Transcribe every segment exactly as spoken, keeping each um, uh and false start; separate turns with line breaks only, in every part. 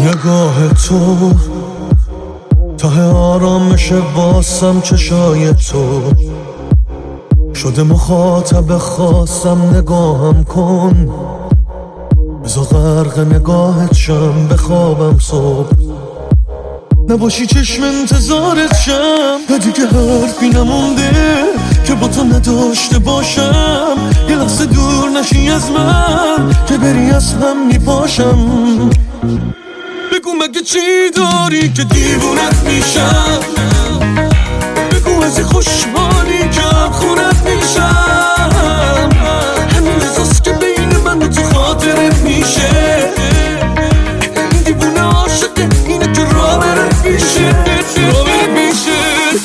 نگاه تو ته آرامش واسم، چشای تو شده مخاطب خاصم. نگاهم کن بزا غرق نگاهت شم، بخوابم صبح نباشی چشم انتظارت شم. و دیگه حرفی نمونده که با تو نداشته باشم. یه لحظه دور نشی از من که بری از هم میپاشم. بگو مگه چی داری که دیوونت میشم. بگو از خوشحالی که خونت میشم. همین احساس که بین من و تو خاطرت میشه. دیوونه عاشقه اینه که راه بره میشه، راه بره میشه.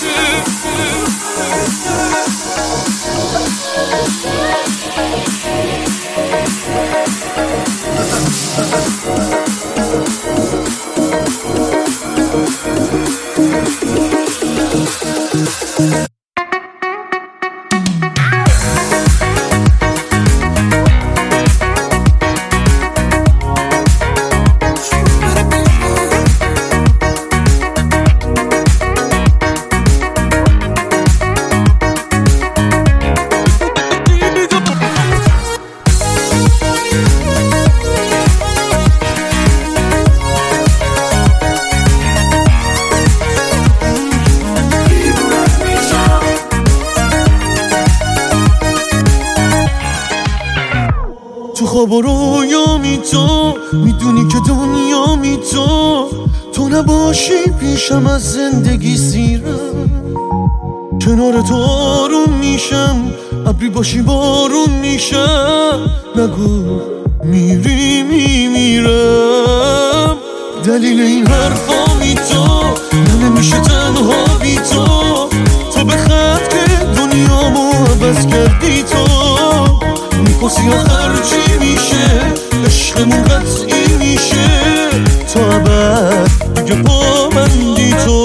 تو خواب و رویامی تو میدونی که دنیا می تو تو نباشی پیشم از زندگی سیرم. کنار تو آروم میشم، ابری باشی بارون میشم. نگو میری میمیرم. دلیل این حرفا می تو من نمیشه تنها بی تو. تو به خط که دنیامو عوض کردی تو. میپرسی آخر چی میشه، عشقمون قطعی میشه. تا ابد دیگه با بندی تو.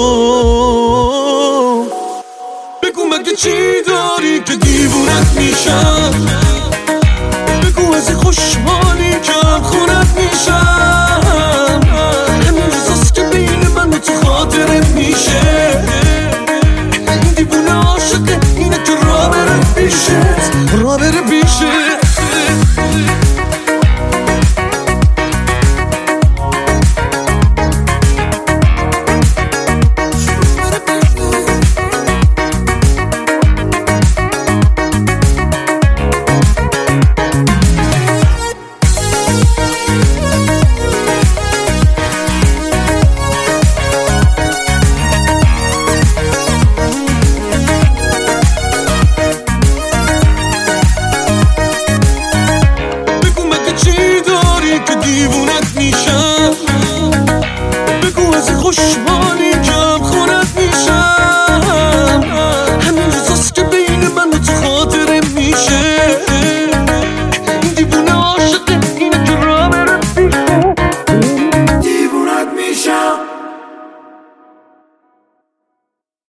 بگو مگه چی داری که دیوونت میشم. بگو از خوشحالی که خونت میشم. همین احساس که بین من و تو خاطرت میشه. دیوونه عاشقه اینه که راه بره پیشه، راه بره پیشه. دیوونت میشم. بگو از خوشحال